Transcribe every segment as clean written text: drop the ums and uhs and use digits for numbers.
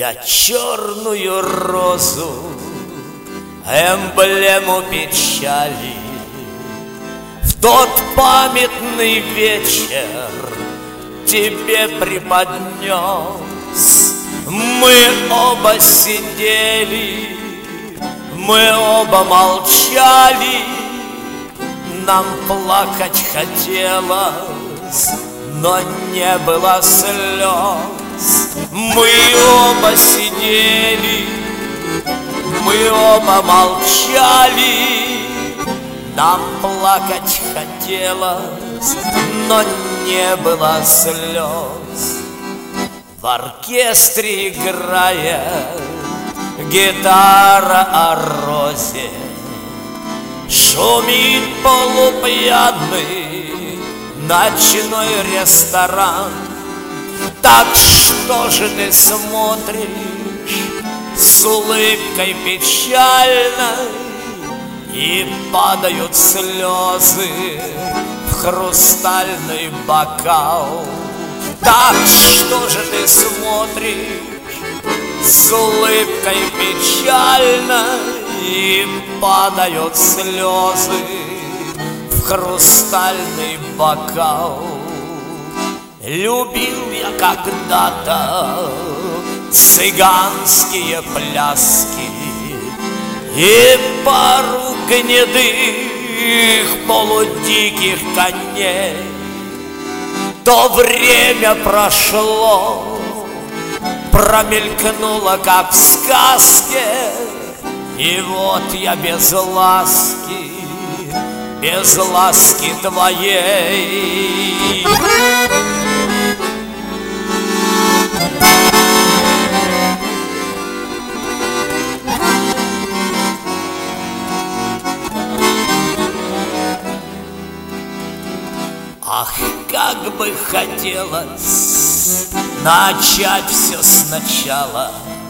Я черную розу, эмблему печали, в тот памятный вечер тебе преподнес. Мы оба сидели, мы оба молчали, нам плакать хотелось, но не было слез. Мы оба сидели, мы оба молчали, нам плакать хотелось, но не было слез. В оркестре играет гитара о розе, шумит полупьяный ночной ресторан. Так что же ты смотришь с улыбкой печальной, и падают слезы в хрустальный бокал? Так что же ты смотришь с улыбкой печальной, и падают слезы в хрустальный бокал? Любил я когда-то цыганские пляски и пару гнедых полудиких коней. То время прошло, промелькнуло, как в сказке, и вот я без ласки твоей. Ах, как бы хотелось начать все сначала,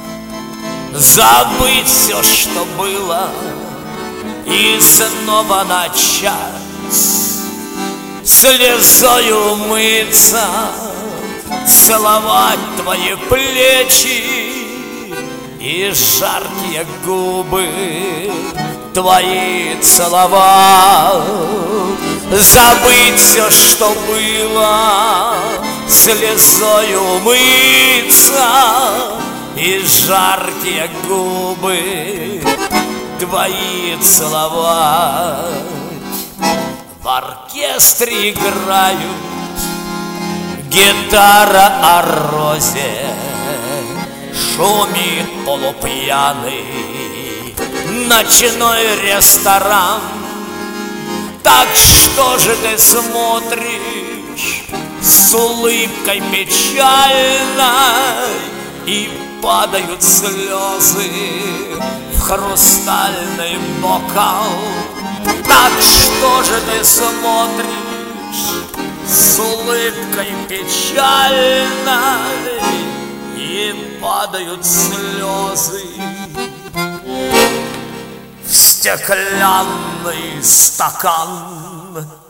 забыть все, что было, и снова начать, слезою умыться, целовать твои плечи и жаркие губы твои целовать. Забыть все, что было, слезою умыться и жаркие губы твои целовать. В оркестре играют гитара о розе, шумит полупьяный ночной ресторан. Так что же ты смотришь с улыбкой печальной, и падают слезы в хрустальный бокал? Так что же ты смотришь с улыбкой печальной, и падают слезы в стеклянный стакан?